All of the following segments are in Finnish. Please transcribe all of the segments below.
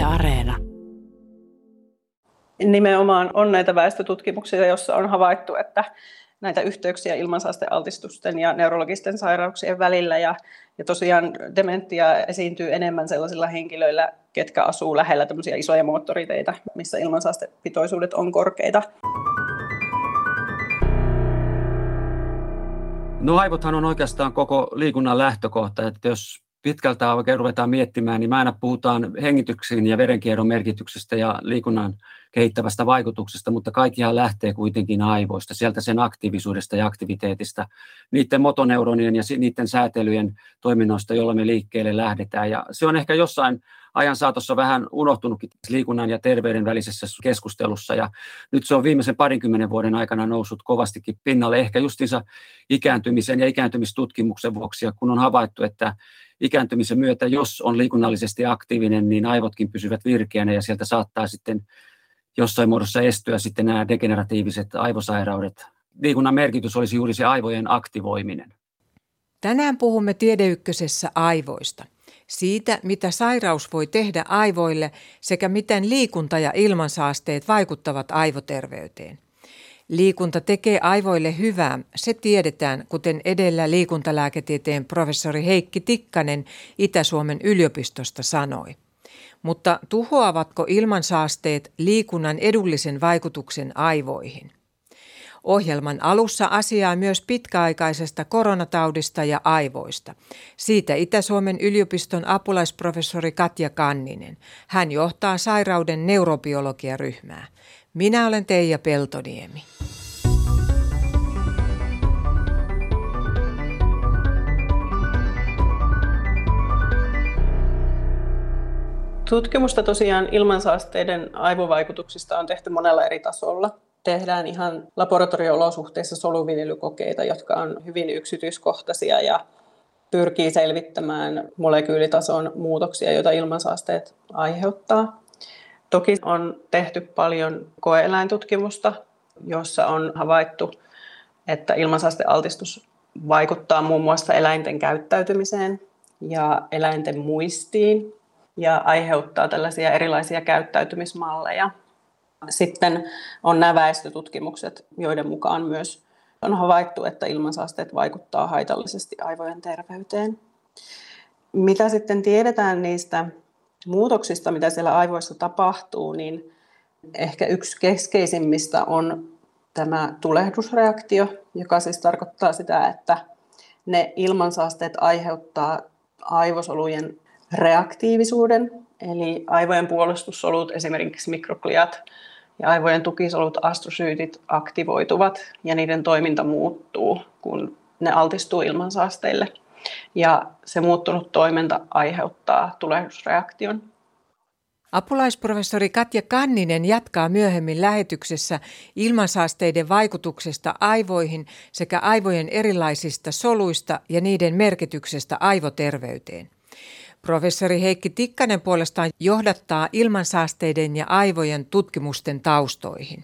Areena. Nimenomaan on näitä väestötutkimuksia, joissa on havaittu, että näitä yhteyksiä ilmansaastealtistusten ja neurologisten sairauksien välillä. Ja tosiaan dementia esiintyy enemmän sellaisilla henkilöillä, ketkä asuu lähellä tämmöisiä isoja moottoriteitä, missä ilmansaastepitoisuudet on korkeita. No aivothan on oikeastaan koko liikunnan lähtökohta, että jos pitkältä oikein ruvetaan miettimään, niin me aina puhutaan hengityksen ja verenkierron merkityksestä ja liikunnan kehittävästä vaikutuksesta, mutta kaikkihan lähtee kuitenkin aivoista, sieltä sen aktiivisuudesta ja aktiviteetista, niiden motoneuronien ja niiden säätelyjen toiminnoista, joilla me liikkeelle lähdetään. Ja se on ehkä jossain ajan saatossa vähän unohtunutkin liikunnan ja terveyden välisessä keskustelussa, ja nyt se on viimeisen 20 vuoden aikana noussut kovastikin pinnalle, ehkä justiinsa ikääntymisen ja ikääntymistutkimuksen vuoksi, ja kun on havaittu, että ikääntymisen myötä, jos on liikunnallisesti aktiivinen, niin aivotkin pysyvät virkeänä ja sieltä saattaa sitten jossain muodossa estyä sitten nämä degeneratiiviset aivosairaudet. Liikunnan merkitys olisi juuri se aivojen aktivoiminen. Tänään puhumme Tiede Ykkösessä aivoista. Siitä, mitä sairaus voi tehdä aivoille sekä miten liikunta ja ilmansaasteet vaikuttavat aivoterveyteen. Liikunta tekee aivoille hyvää, se tiedetään, kuten edellä liikuntalääketieteen professori Heikki Tikkanen Itä-Suomen yliopistosta sanoi. Mutta tuhoavatko ilmansaasteet liikunnan edullisen vaikutuksen aivoihin? Ohjelman alussa asiaa myös pitkäaikaisesta koronataudista ja aivoista. Siitä Itä-Suomen yliopiston apulaisprofessori Katja Kanninen. Hän johtaa sairauden neurobiologiaryhmää. Minä olen Teija Peltoniemi. Tutkimusta tosiaan ilmansaasteiden aivovaikutuksista on tehty monella eri tasolla. Tehdään ihan laboratorio-olosuhteissa soluviljelykokeita, jotka on hyvin yksityiskohtaisia ja pyrkii selvittämään molekyylitason muutoksia, joita ilmansaasteet aiheuttaa. Toki on tehty paljon koe-eläintutkimusta, jossa on havaittu, että ilmansaastealtistus vaikuttaa muun muassa eläinten käyttäytymiseen ja eläinten muistiin ja aiheuttaa tällaisia erilaisia käyttäytymismalleja. Sitten on nämä väestötutkimukset, joiden mukaan myös on havaittu, että ilmansaasteet vaikuttaa haitallisesti aivojen terveyteen. Mitä sitten tiedetään niistä muutoksista, mitä siellä aivoissa tapahtuu, niin ehkä yksi keskeisimmistä on tämä tulehdusreaktio, joka siis tarkoittaa sitä, että ne ilmansaasteet aiheuttaa aivosolujen reaktiivisuuden, eli aivojen puolustussolut, esimerkiksi mikrogliat ja aivojen tukisolut, astrosyytit, aktivoituvat ja niiden toiminta muuttuu, kun ne altistuu ilmansaasteille. Ja se muuttunut toiminta aiheuttaa tulehdusreaktion. Apulaisprofessori Katja Kanninen jatkaa myöhemmin lähetyksessä ilmansaasteiden vaikutuksesta aivoihin sekä aivojen erilaisista soluista ja niiden merkityksestä aivoterveyteen. Professori Heikki Tikkanen puolestaan johdattaa ilmansaasteiden ja aivojen tutkimusten taustoihin.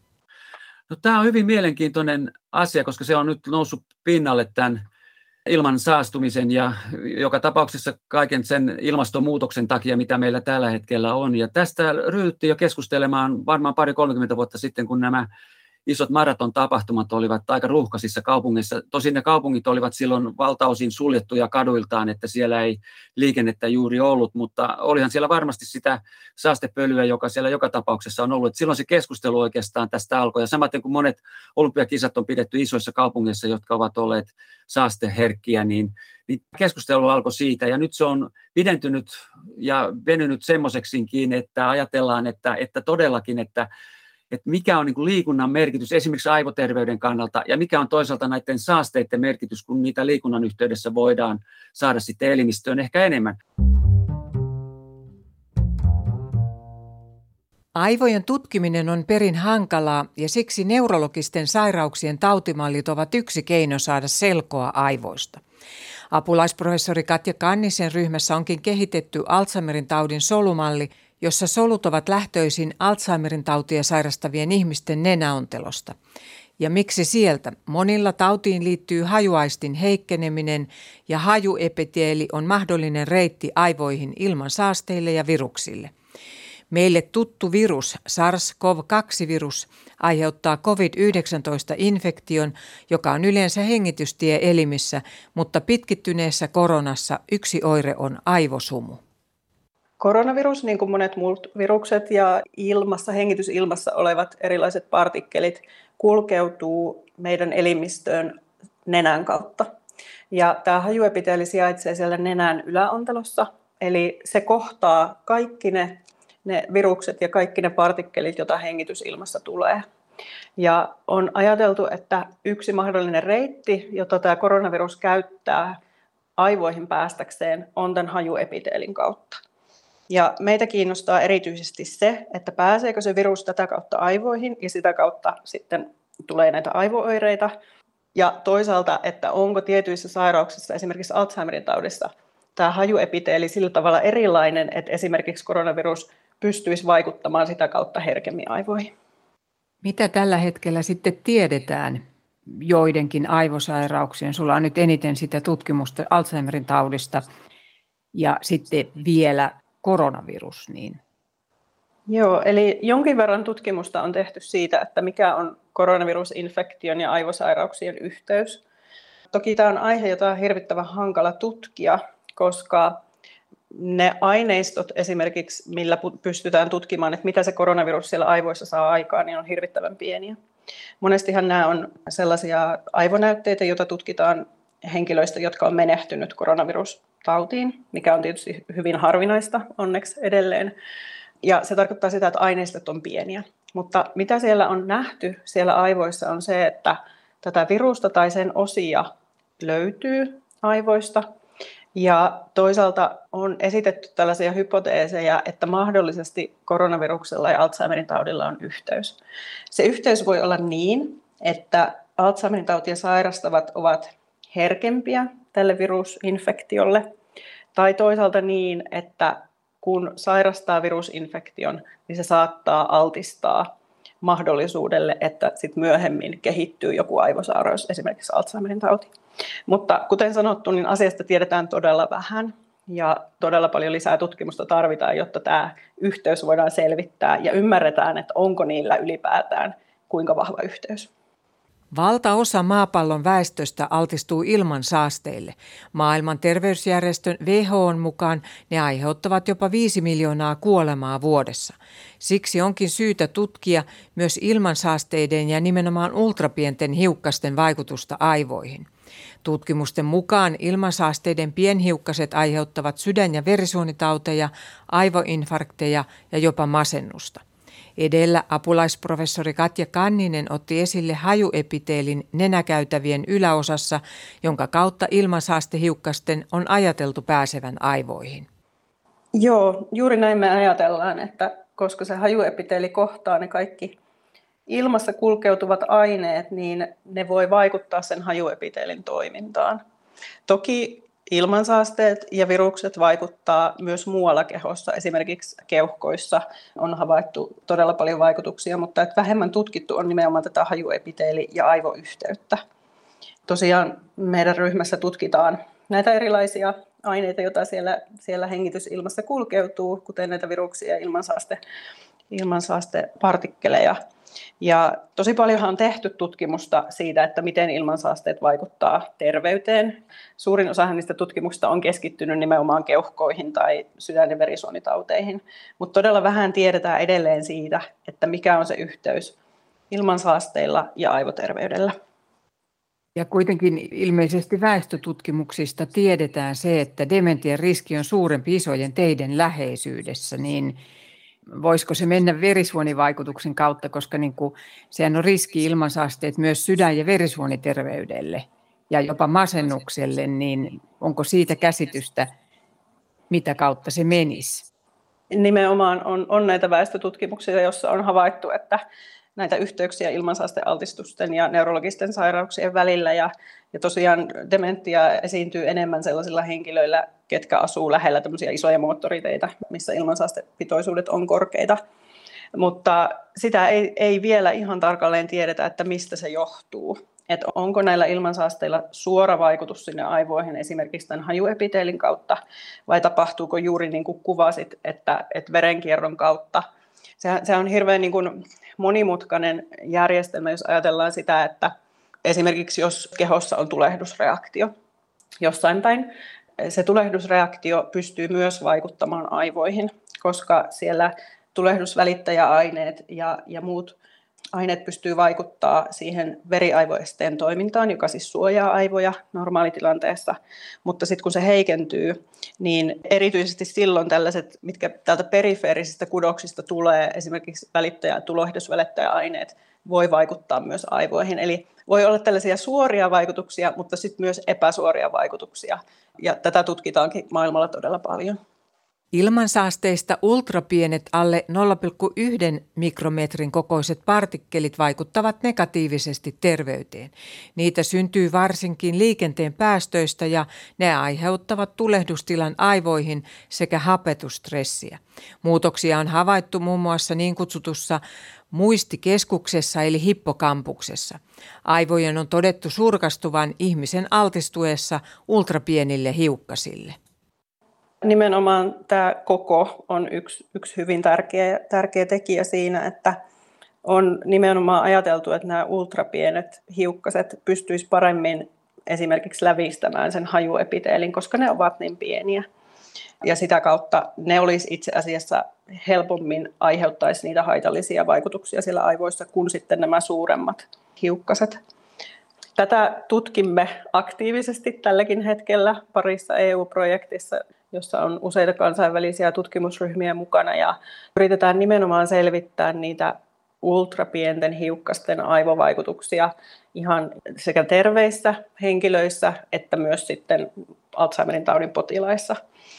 No, tämä on hyvin mielenkiintoinen asia, koska se on nyt noussut pinnalle tämän ilman saastumisen ja joka tapauksessa kaiken sen ilmastonmuutoksen takia, mitä meillä tällä hetkellä on. Ja tästä ryhdyttiin jo keskustelemaan varmaan 20-30 vuotta sitten, kun nämä isot maraton-tapahtumat olivat aika ruuhkaisissa kaupungeissa. Tosin ne kaupungit olivat silloin valtaosin suljettuja kaduiltaan, että siellä ei liikennettä juuri ollut, mutta olihan siellä varmasti sitä saastepölyä, joka siellä joka tapauksessa on ollut. Et silloin se keskustelu oikeastaan tästä alkoi. Ja samaten kuin monet olympiakisat on pidetty isoissa kaupungeissa, jotka ovat olleet saasteherkkiä, niin keskustelu alkoi siitä. Ja nyt se on pidentynyt ja venynyt semmoiseksikin, että ajatellaan, että todellakin, että mikä on niin kuin liikunnan merkitys esimerkiksi aivoterveyden kannalta ja mikä on toisaalta näiden saasteiden merkitys, kun niitä liikunnan yhteydessä voidaan saada sitten elimistöön ehkä enemmän. Aivojen tutkiminen on perin hankalaa ja siksi neurologisten sairauksien tautimallit ovat yksi keino saada selkoa aivoista. Apulaisprofessori Katja Kannisen ryhmässä onkin kehitetty Alzheimerin taudin solumalli, jossa solut ovat lähtöisin Alzheimerin tautia sairastavien ihmisten nenäontelosta. Ja miksi sieltä? Monilla tautiin liittyy hajuaistin heikkeneminen ja hajuepiteeli on mahdollinen reitti aivoihin ilman saasteille ja viruksille. Meille tuttu virus, SARS-CoV-2-virus, aiheuttaa COVID-19-infektion, joka on yleensä hengitystieelimissä, mutta pitkittyneessä koronassa yksi oire on aivosumu. Koronavirus, niin kuin monet muut virukset ja hengitysilmassa olevat erilaiset partikkelit, kulkeutuu meidän elimistöön nenän kautta. Ja tämä hajuepiteeli sijaitsee siellä nenän yläontelossa, eli se kohtaa kaikki ne virukset ja kaikki ne partikkelit, joita hengitysilmassa tulee. Ja on ajateltu, että yksi mahdollinen reitti, jota tämä koronavirus käyttää aivoihin päästäkseen, on tämän hajuepiteelin kautta. Ja meitä kiinnostaa erityisesti se, että pääseekö se virus tätä kautta aivoihin ja sitä kautta sitten tulee näitä aivooireita. Ja toisaalta, että onko tietyissä sairauksissa, esimerkiksi Alzheimerin taudissa, tämä hajuepiteeli sillä tavalla erilainen, että esimerkiksi koronavirus pystyisi vaikuttamaan sitä kautta herkemmin aivoihin. Mitä tällä hetkellä sitten tiedetään joidenkin aivosairauksien? Sulla on nyt eniten sitä tutkimusta Alzheimerin taudista ja sitten vielä koronavirus. Niin. Joo, eli jonkin verran tutkimusta on tehty siitä, että mikä on koronavirusinfektion ja aivosairauksien yhteys. Toki tämä on aihe, jota on hirvittävän hankala tutkia, koska ne aineistot esimerkiksi, millä pystytään tutkimaan, että mitä se koronavirus siellä aivoissa saa aikaan, niin on hirvittävän pieniä. Monestihan nämä on sellaisia aivonäytteitä, joita tutkitaan henkilöistä, jotka on menehtynyt koronavirustautiin, mikä on tietysti hyvin harvinaista onneksi edelleen. Ja se tarkoittaa sitä, että aineistot on pieniä. Mutta mitä siellä on nähty siellä aivoissa on se, että tätä virusta tai sen osia löytyy aivoista. Ja toisaalta on esitetty tällaisia hypoteeseja, että mahdollisesti koronaviruksella ja Alzheimerin taudilla on yhteys. Se yhteys voi olla niin, että Alzheimerin tautia sairastavat ovat herkempiä tälle virusinfektiolle, tai toisaalta niin, että kun sairastaa virusinfektion, niin se saattaa altistaa mahdollisuudelle, että sit myöhemmin kehittyy joku aivosairaus, esimerkiksi Alzheimerin tauti. Mutta kuten sanottu, niin asiasta tiedetään todella vähän ja todella paljon lisää tutkimusta tarvitaan, jotta tämä yhteys voidaan selvittää ja ymmärretään, että onko niillä ylipäätään kuinka vahva yhteys. Valtaosa maapallon väestöstä altistuu ilmansaasteille. Maailman terveysjärjestön WHO:n mukaan ne aiheuttavat jopa 5 miljoonaa kuolemaa vuodessa. Siksi onkin syytä tutkia myös ilmansaasteiden ja nimenomaan ultrapienten hiukkasten vaikutusta aivoihin. Tutkimusten mukaan ilmansaasteiden pienhiukkaset aiheuttavat sydän- ja verisuonitauteja, aivoinfarkteja ja jopa masennusta. Edellä apulaisprofessori Katja Kanninen otti esille hajuepiteelin nenäkäytävien yläosassa, jonka kautta ilmansaastehiukkasten on ajateltu pääsevän aivoihin. Joo, juuri näin me ajatellaan, että koska se hajuepiteeli kohtaa ne kaikki ilmassa kulkeutuvat aineet, niin ne voi vaikuttaa sen hajuepiteelin toimintaan. Toki ilmansaasteet ja virukset vaikuttaa myös muualla kehossa, esimerkiksi keuhkoissa on havaittu todella paljon vaikutuksia, mutta että vähemmän tutkittu on nimenomaan tätä hajuepiteeli- ja aivoyhteyttä. Tosiaan meidän ryhmässä tutkitaan näitä erilaisia aineita, joita siellä hengitysilmassa kulkeutuu, kuten näitä viruksia ja ilmansaastepartikkeleja. Ja tosi paljonhan on tehty tutkimusta siitä, että miten ilmansaasteet vaikuttaa terveyteen. Suurin osa niistä tutkimuksista on keskittynyt nimenomaan keuhkoihin tai sydän- ja verisuonitauteihin, mutta todella vähän tiedetään edelleen siitä, että mikä on se yhteys ilmansaasteilla ja aivoterveydellä. Ja kuitenkin ilmeisesti väestötutkimuksista tiedetään se, että dementian riski on suurempi isojen teiden läheisyydessä, niin voisiko se mennä verisuonivaikutuksen kautta, koska sehän on riski ilmansaasteet myös sydän- ja verisuoniterveydelle ja jopa masennukselle, niin onko siitä käsitystä, mitä kautta se menisi? Nimenomaan on näitä väestötutkimuksia, joissa on havaittu, että näitä yhteyksiä ilmansaastealtistusten ja neurologisten sairauksien välillä. Ja tosiaan dementia esiintyy enemmän sellaisilla henkilöillä, ketkä asuu lähellä tämmöisiä isoja moottoriteitä, missä ilmansaastepitoisuudet on korkeita. Mutta sitä ei vielä ihan tarkalleen tiedetä, että mistä se johtuu. että onko näillä ilmansaasteilla suora vaikutus sinne aivoihin esimerkiksi tämän hajuepiteelin kautta, vai tapahtuuko juuri niin kuin kuvasit, että verenkierron kautta. Se on hirveän niin kuin monimutkainen järjestelmä, jos ajatellaan sitä, että esimerkiksi jos kehossa on tulehdusreaktio jossain päin, se tulehdusreaktio pystyy myös vaikuttamaan aivoihin, koska siellä tulehdusvälittäjäaineet ja muut aineet pystyy vaikuttaa siihen veriaivoesteen toimintaan, joka siis suojaa aivoja normaalitilanteessa, mutta sitten kun se heikentyy, niin erityisesti silloin tällaiset, mitkä täältä perifeerisistä kudoksista tulee, esimerkiksi tulehdusvälittäjäaineet, voi vaikuttaa myös aivoihin. Eli voi olla tällaisia suoria vaikutuksia, mutta sitten myös epäsuoria vaikutuksia, ja tätä tutkitaankin maailmalla todella paljon. Ilmansaasteista ultrapienet alle 0,1 mikrometrin kokoiset partikkelit vaikuttavat negatiivisesti terveyteen. Niitä syntyy varsinkin liikenteen päästöistä ja ne aiheuttavat tulehdustilan aivoihin sekä hapetusstressiä. Muutoksia on havaittu muun muassa niin kutsutussa muistikeskuksessa eli hippokampuksessa. Aivojen on todettu surkastuvan ihmisen altistuessa ultrapienille hiukkasille. Nimenomaan tämä koko on yksi hyvin tärkeä tekijä siinä, että on nimenomaan ajateltu, että nämä ultrapienet hiukkaset pystyisivät paremmin esimerkiksi lävistämään sen hajuepiteelin, koska ne ovat niin pieniä. Ja sitä kautta ne olisi itse asiassa helpommin aiheuttaisi niitä haitallisia vaikutuksia siellä aivoissa kuin sitten nämä suuremmat hiukkaset. Tätä tutkimme aktiivisesti tälläkin hetkellä parissa EU-projektissa, jossa on useita kansainvälisiä tutkimusryhmiä mukana, ja yritetään nimenomaan selvittää niitä ultrapienten hiukkasten aivovaikutuksia ihan sekä terveissä henkilöissä että myös sitten Alzheimerin taudin potilaissa.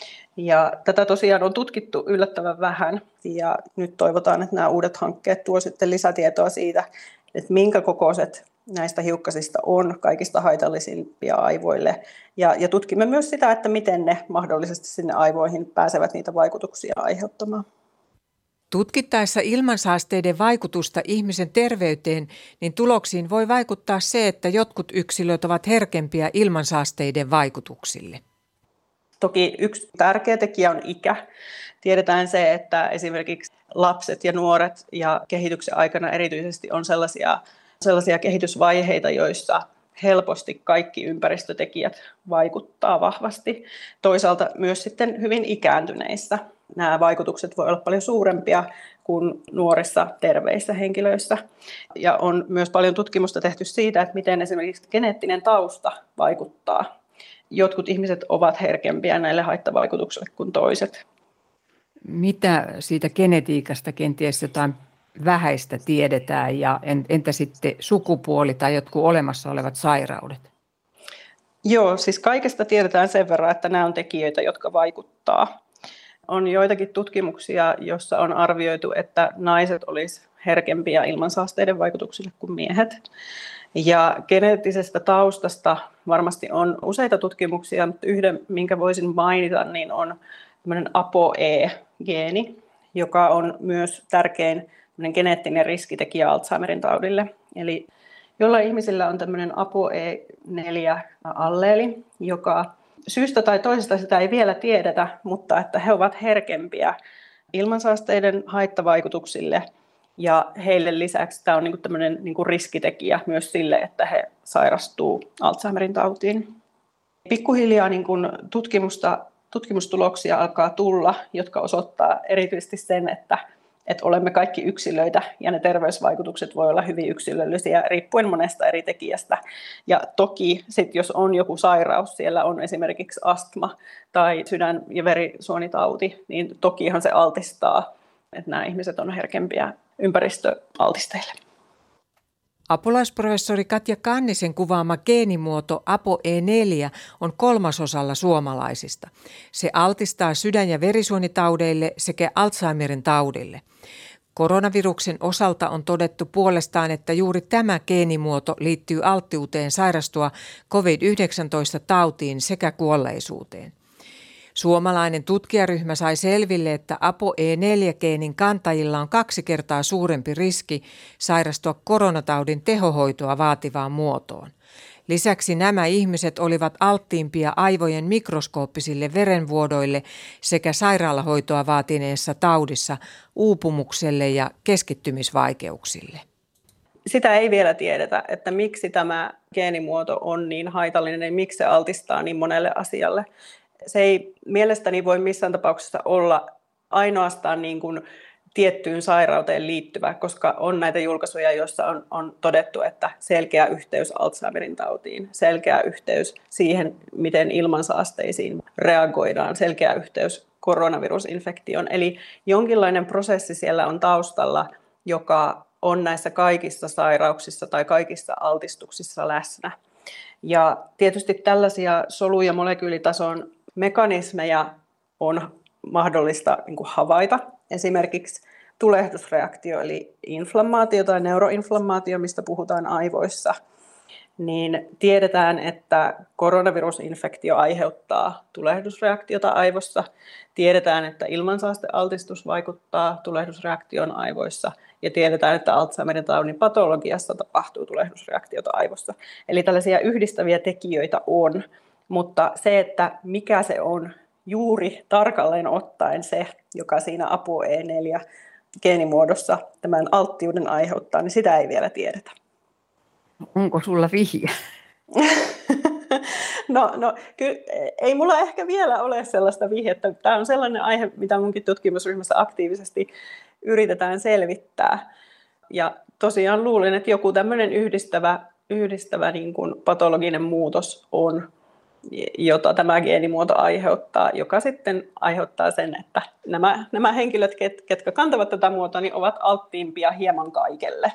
Ja tätä tosiaan on tutkittu yllättävän vähän, ja nyt toivotaan, että nämä uudet hankkeet tuovat sitten lisätietoa siitä, että minkä kokoiset näistä hiukkasista on kaikista haitallisimpia aivoille. Ja tutkimme myös sitä, että miten ne mahdollisesti sinne aivoihin pääsevät niitä vaikutuksia aiheuttamaan. Tutkittaessa ilmansaasteiden vaikutusta ihmisen terveyteen, niin tuloksiin voi vaikuttaa se, että jotkut yksilöt ovat herkempiä ilmansaasteiden vaikutuksille. Toki yksi tärkeä tekijä on ikä. Tiedetään se, että esimerkiksi lapset ja nuoret ja kehityksen aikana erityisesti on sellaisia kehitysvaiheita, joissa helposti kaikki ympäristötekijät vaikuttaa vahvasti. Toisaalta myös sitten hyvin ikääntyneissä nämä vaikutukset voi olla paljon suurempia kuin nuorissa terveissä henkilöissä. Ja on myös paljon tutkimusta tehty siitä, että miten esimerkiksi geneettinen tausta vaikuttaa. Jotkut ihmiset ovat herkempiä näille haittavaikutuksille kuin toiset. Mitä siitä genetiikasta kenties jotain vähäistä tiedetään, ja entä sitten sukupuoli tai jotkut olemassa olevat sairaudet? Joo, siis kaikesta tiedetään sen verran, että nämä on tekijöitä, jotka vaikuttaa. On joitakin tutkimuksia, joissa on arvioitu, että naiset olisivat herkempiä ilmansaasteiden vaikutuksille kuin miehet. Ja geneettisestä taustasta varmasti on useita tutkimuksia, mutta yhden, minkä voisin mainita, niin on tämmöinen ApoE-geeni, joka on myös tärkein geneettinen riskitekijä Alzheimerin taudille. Eli jollain ihmisillä on tämmöinen ApoE4-alleeli, joka syystä tai toisesta sitä ei vielä tiedetä, mutta että he ovat herkempiä ilmansaasteiden haittavaikutuksille. Ja heille lisäksi tämä on tämmöinen riskitekijä myös sille, että he sairastuu Alzheimerin tautiin. Pikkuhiljaa tutkimustuloksia alkaa tulla, jotka osoittaa erityisesti sen, että olemme kaikki yksilöitä ja ne terveysvaikutukset voi olla hyvin yksilöllisiä riippuen monesta eri tekijästä. Ja toki sit, jos on joku sairaus, siellä on esimerkiksi astma tai sydän- ja verisuonitauti, niin tokihan se altistaa, että nämä ihmiset on herkempiä ympäristöaltisteille. Apulaisprofessori Katja Kannisen kuvaama geenimuoto ApoE4 on 3% suomalaisista. Se altistaa sydän- ja verisuonitaudeille sekä Alzheimerin taudille. Koronaviruksen osalta on todettu puolestaan, että juuri tämä geenimuoto liittyy alttiuteen sairastua COVID-19-tautiin sekä kuolleisuuteen. Suomalainen tutkijaryhmä sai selville, että ApoE4-geenin kantajilla on 2 kertaa suurempi riski sairastua koronataudin tehohoitoa vaativaan muotoon. Lisäksi nämä ihmiset olivat alttiimpia aivojen mikroskooppisille verenvuodoille sekä sairaalahoitoa vaatineessa taudissa uupumukselle ja keskittymisvaikeuksille. Sitä ei vielä tiedetä, että miksi tämä geenimuoto on niin haitallinen ja miksi se altistaa niin monelle asialle. Se ei mielestäni voi missään tapauksessa olla ainoastaan niin kuin tiettyyn sairauteen liittyvä, koska on näitä julkaisuja, joissa on todettu, että selkeä yhteys Alzheimerin tautiin, selkeä yhteys siihen, miten ilmansaasteisiin reagoidaan, selkeä yhteys koronavirusinfektioon. Eli jonkinlainen prosessi siellä on taustalla, joka on näissä kaikissa sairauksissa tai kaikissa altistuksissa läsnä. Ja tietysti tällaisia solu- ja molekyylitason mekanismeja on mahdollista havaita. Esimerkiksi tulehdusreaktio, eli inflammaatio tai neuroinflammaatio, mistä puhutaan aivoissa, niin tiedetään, että koronavirusinfektio aiheuttaa tulehdusreaktiota aivossa. Tiedetään, että ilmansaastealtistus vaikuttaa tulehdusreaktioon aivoissa. Ja tiedetään, että Alzheimerin taudin patologiassa tapahtuu tulehdusreaktiota aivossa. Eli tällaisia yhdistäviä tekijöitä on, mutta se, että mikä se on juuri tarkalleen ottaen se, joka siinä ApoE4-geenimuodossa tämän alttiuden aiheuttaa, niin sitä ei vielä tiedetä. Onko sulla vihje? No kyllä, ei mulla ehkä vielä ole sellaista vihjettä. Tämä on sellainen aihe, mitä munkin tutkimusryhmässä aktiivisesti yritetään selvittää. Ja tosiaan luulen, että joku tämmöinen yhdistävä niin kuin patologinen muutos on, jota tämä geenimuoto aiheuttaa, joka sitten aiheuttaa sen, että nämä henkilöt, ketkä kantavat tätä muotoa, niin ovat alttiimpia hieman kaikelle.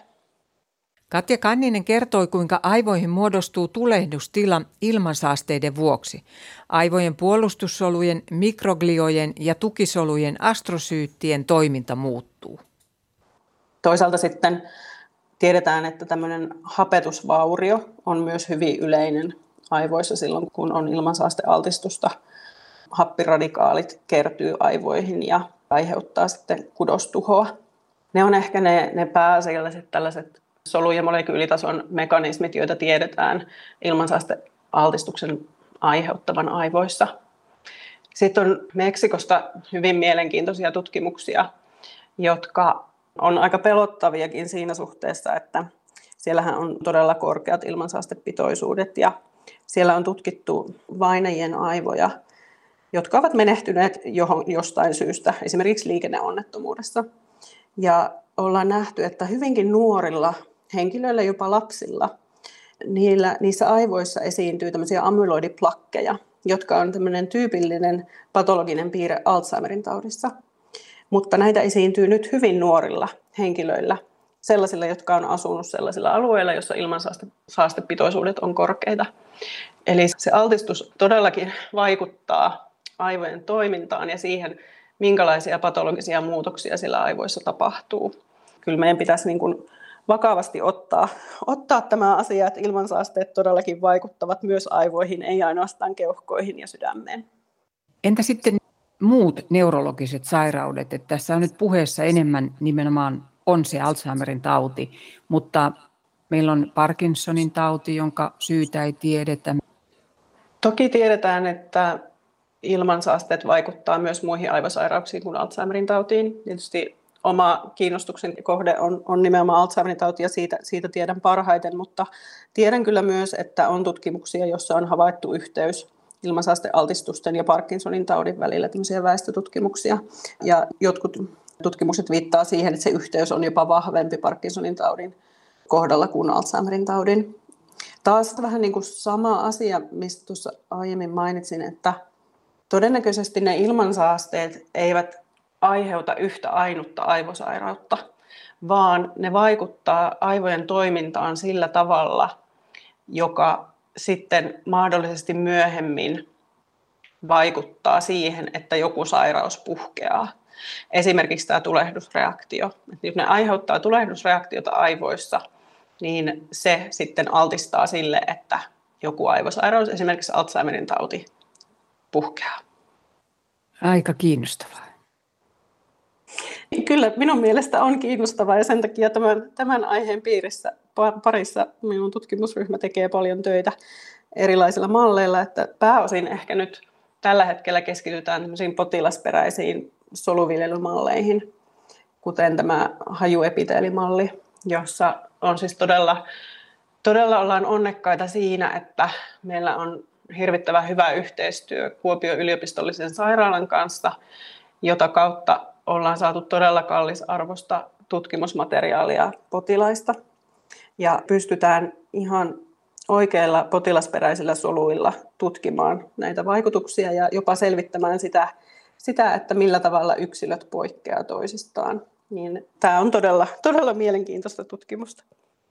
Katja Kanninen kertoi, kuinka aivoihin muodostuu tulehdustila ilmansaasteiden vuoksi. Aivojen puolustussolujen, mikrogliojen ja tukisolujen astrosyyttien toiminta muuttuu. Toisaalta sitten tiedetään, että tämmöinen hapetusvaurio on myös hyvin yleinen aivoissa silloin, kun on ilmansaastealtistusta. Happiradikaalit kertyy aivoihin ja aiheuttaa sitten kudostuhoa. Ne on ehkä ne pääasialliset tällaiset solu- ja molekyylitason mekanismit, joita tiedetään ilmansaastealtistuksen aiheuttavan aivoissa. Sitten on Meksikosta hyvin mielenkiintoisia tutkimuksia, jotka on aika pelottaviakin siinä suhteessa, että siellähän on todella korkeat ilmansaastepitoisuudet ja siellä on tutkittu vainajien aivoja, jotka ovat menehtyneet jostain syystä, esimerkiksi liikenneonnettomuudessa. Ja ollaan nähty, että hyvinkin nuorilla henkilöillä, jopa lapsilla, niissä aivoissa esiintyy tämmöisiä amyloidiplakkeja, jotka on tämmöinen tyypillinen patologinen piirre Alzheimerin taudissa. Mutta näitä esiintyy nyt hyvin nuorilla henkilöillä, sellaisilla, jotka on asunut sellaisilla alueilla, joissa ilmansaastepitoisuudet on korkeita. Eli se altistus todellakin vaikuttaa aivojen toimintaan ja siihen, minkälaisia patologisia muutoksia siellä aivoissa tapahtuu. Kyllä meidän pitäisi niin kuin vakavasti ottaa tämä asia, että ilmansaasteet todellakin vaikuttavat myös aivoihin, ei ainoastaan keuhkoihin ja sydämeen. Entä sitten muut neurologiset sairaudet? Että tässä on nyt puheessa enemmän nimenomaan on se Alzheimerin tauti, mutta meillä on Parkinsonin tauti, jonka syytä ei tiedetä. Toki tiedetään, että ilmansaasteet vaikuttaa myös muihin aivosairauksiin kuin Alzheimerin tautiin. Tietysti oma kiinnostuksen kohde on nimenomaan Alzheimerin tauti ja siitä tiedän parhaiten, mutta tiedän kyllä myös, että on tutkimuksia, joissa on havaittu yhteys ilmansaastealtistusten ja Parkinsonin taudin välillä, tämmöisiä väestötutkimuksia. Ja jotkut tutkimukset viittaa siihen, että se yhteys on jopa vahvempi Parkinsonin taudin kohdalla kuin Alzheimerin taudin. Taas vähän niin kuin sama asia, mistä tuossa aiemmin mainitsin, että todennäköisesti ne ilmansaasteet eivät aiheuta yhtä ainutta aivosairautta, vaan ne vaikuttaa aivojen toimintaan sillä tavalla, joka sitten mahdollisesti myöhemmin vaikuttaa siihen, että joku sairaus puhkeaa. Esimerkiksi tämä tulehdusreaktio. Jos ne aiheuttaa tulehdusreaktiota aivoissa, niin se sitten altistaa sille, että joku aivosairaus, esimerkiksi Alzheimerin tauti, puhkeaa. Aika kiinnostavaa. Kyllä minun mielestä on kiinnostavaa ja sen takia tämän aiheen parissa minun tutkimusryhmä tekee paljon töitä erilaisilla malleilla, että pääosin ehkä nyt tällä hetkellä keskitytään potilasperäisiin soluviljelymalleihin, kuten tämä hajuepiteelimalli, jossa on siis todella ollaan onnekkaita siinä, että meillä on hirvittävän hyvä yhteistyö Kuopion yliopistollisen sairaalan kanssa, jota kautta ollaan saatu todella kallisarvoista tutkimusmateriaalia potilaista ja pystytään ihan oikeilla potilasperäisillä soluilla tutkimaan näitä vaikutuksia ja jopa selvittämään sitä, että millä tavalla yksilöt poikkeaa toisistaan. Niin tämä on todella mielenkiintoista tutkimusta.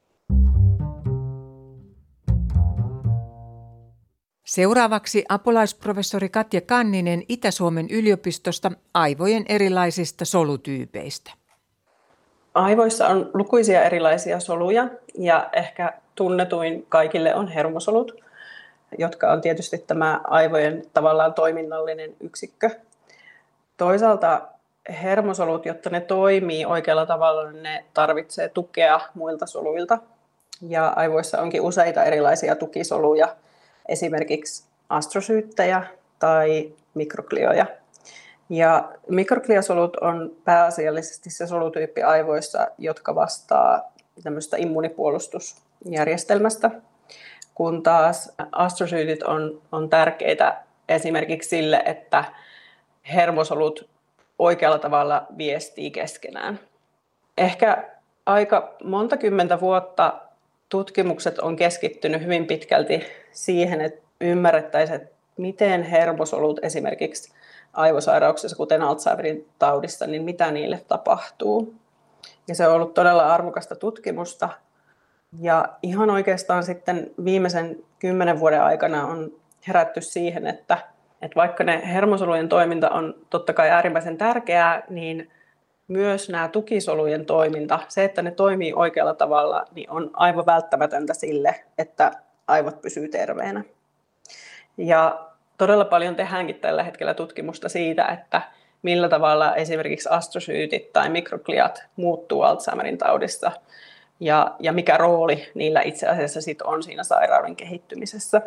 Seuraavaksi apulaisprofessori Katja Kanninen Itä-Suomen yliopistosta aivojen erilaisista solutyypeistä. Aivoissa on lukuisia erilaisia soluja ja ehkä tunnetuin kaikille on hermosolut, jotka on tietysti tämä aivojen tavallaan toiminnallinen yksikkö. Toisaalta hermosolut, jotta ne toimii oikealla tavalla, niin ne tarvitsee tukea muilta soluilta. Ja aivoissa onkin useita erilaisia tukisoluja, esimerkiksi astrosyyttejä tai mikroglioja. Ja mikrogliasolut on pääasiallisesti se solutyyppi aivoissa, jotka vastaa tämmöistä immunipuolustusjärjestelmästä, kun taas astrosyytit on tärkeitä esimerkiksi sille, että hermosolut oikealla tavalla viestii keskenään. Ehkä aika monta kymmentä vuotta tutkimukset on keskittynyt hyvin pitkälti siihen, että ymmärrettäisiin, että miten hermosolut esimerkiksi aivosairauksissa, kuten Alzheimerin taudissa, niin mitä niille tapahtuu. Ja se on ollut todella arvokasta tutkimusta. Ja ihan oikeastaan sitten viimeisen 10 vuoden aikana on herätty siihen, että vaikka ne hermosolujen toiminta on totta kai äärimmäisen tärkeää, niin myös nämä tukisolujen toiminta, se, että ne toimii oikealla tavalla, niin on aivan välttämätöntä sille, että aivot pysyy terveenä. Ja todella paljon tehdäänkin tällä hetkellä tutkimusta siitä, että millä tavalla esimerkiksi astrosyytit tai mikrogliat muuttuu Alzheimerin taudissa ja mikä rooli niillä itse asiassa sit on siinä sairauden kehittymisessä.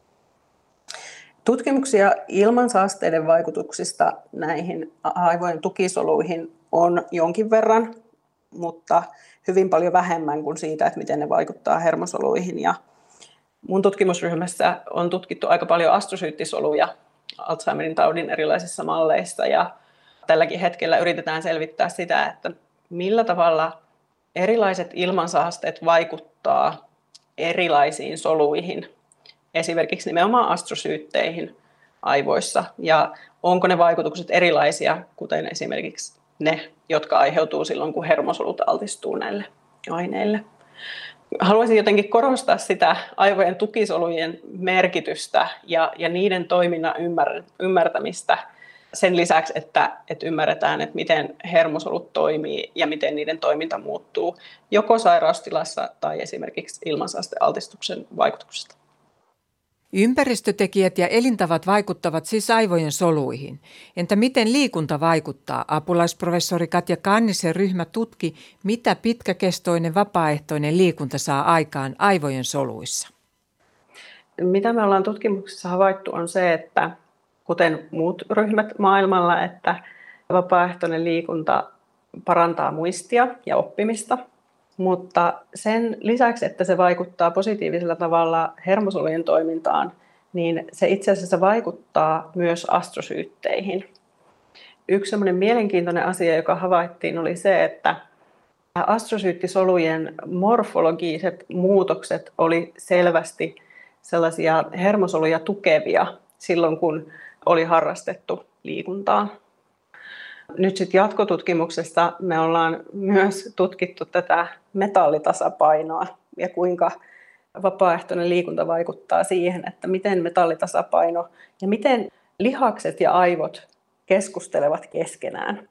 Tutkimuksia ilmansaasteiden vaikutuksista näihin aivojen tukisoluihin on jonkin verran, mutta hyvin paljon vähemmän kuin siitä, että miten ne vaikuttaa hermosoluihin. Ja mun tutkimusryhmässä on tutkittu aika paljon astrosyyttisoluja Alzheimerin taudin erilaisissa malleissa ja tälläkin hetkellä yritetään selvittää sitä, että millä tavalla erilaiset ilmansaasteet vaikuttaa erilaisiin soluihin, esimerkiksi nimenomaan astrosyytteihin aivoissa, ja onko ne vaikutukset erilaisia, kuten esimerkiksi ne, jotka aiheutuu silloin, kun hermosolut altistuu näille aineille. Haluaisin jotenkin korostaa sitä aivojen tukisolujen merkitystä ja niiden toiminnan ymmärtämistä sen lisäksi, että ymmärretään, että miten hermosolut toimii ja miten niiden toiminta muuttuu joko sairaustilassa tai esimerkiksi ilmansaastealtistuksen vaikutuksesta. Ympäristötekijät ja elintavat vaikuttavat siis aivojen soluihin. Entä miten liikunta vaikuttaa? Apulaisprofessori Katja Kannisen ryhmä tutki, mitä pitkäkestoinen vapaaehtoinen liikunta saa aikaan aivojen soluissa. Mitä me ollaan tutkimuksessa havaittu on se, että kuten muut ryhmät maailmalla, että vapaaehtoinen liikunta parantaa muistia ja oppimista. Mutta sen lisäksi, että se vaikuttaa positiivisella tavalla hermosolujen toimintaan, niin se itse asiassa vaikuttaa myös astrosyytteihin. Yksi sellainen mielenkiintoinen asia, joka havaittiin, oli se, että astrosyyttisolujen morfologiset muutokset oli selvästi sellaisia hermosoluja tukevia silloin, kun oli harrastettu liikuntaa. Nyt sitten jatkotutkimuksessa me ollaan myös tutkittu tätä metallitasapainoa ja kuinka vapaaehtoinen liikunta vaikuttaa siihen, että miten metallitasapaino ja miten lihakset ja aivot keskustelevat keskenään.